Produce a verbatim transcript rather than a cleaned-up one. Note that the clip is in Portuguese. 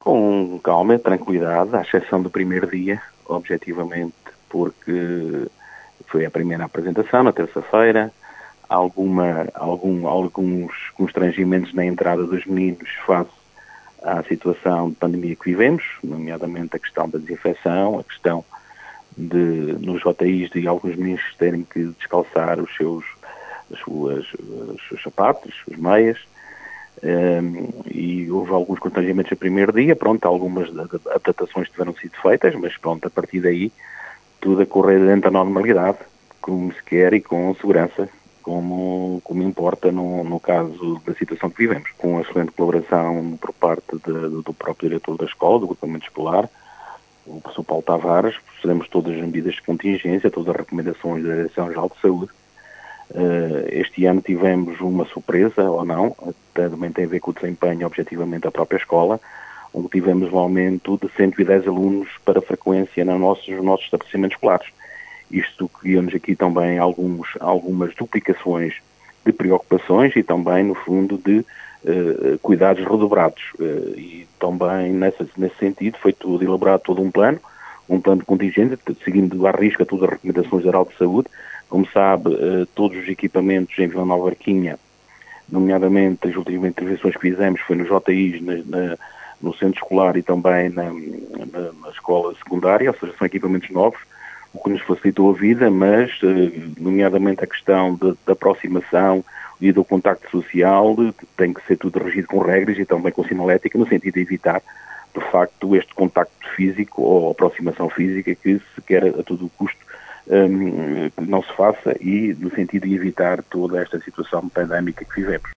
Com calma e tranquilidade, à exceção do primeiro dia, objetivamente, porque foi a primeira apresentação, na terça-feira, alguma, algum, alguns constrangimentos na entrada dos meninos face à situação de pandemia que vivemos, nomeadamente a questão da desinfecção, a questão de, nos J Is, de alguns meninos terem que descalçar os seus, as suas, os seus sapatos, as meias. Um, e houve alguns constrangimentos no primeiro dia, pronto, algumas adaptações tiveram sido feitas, mas pronto, a partir daí tudo a correr dentro da normalidade, como se quer e com segurança, como, como importa no, no caso da situação que vivemos, com a excelente colaboração por parte de, do próprio diretor da escola, do grupamento escolar, o professor Paulo Tavares, fizemos todas as medidas de contingência, todas as recomendações da Direção-Geral de Saúde. Uh, este ano tivemos uma surpresa, ou não, também tem a ver com o desempenho objetivamente da própria escola, onde tivemos um aumento de cento e dez alunos para frequência nos nossos, nos nossos estabelecimentos escolares. Isto criou-nos aqui também alguns, algumas duplicações de preocupações e também, no fundo, de uh, cuidados redobrados. Uh, e também, nessa, nesse sentido, foi tudo elaborado todo um plano, um plano de contingência, seguindo à risca todas as recomendações da Geral de Saúde. Como sabe, todos os equipamentos em Vila Nova de Arquinha, nomeadamente as últimas intervenções que fizemos foi nos J Is, na, na, no centro escolar e também na, na, na escola secundária, ou seja, são equipamentos novos, o que nos facilitou a vida, mas, nomeadamente a questão de, da aproximação e do contacto social, tem que ser tudo regido com regras e também com sinalética, no sentido de evitar, de facto, este contacto físico ou aproximação física que se quer a todo custo Um, não se faça e no sentido de evitar toda esta situação pandémica que vivemos.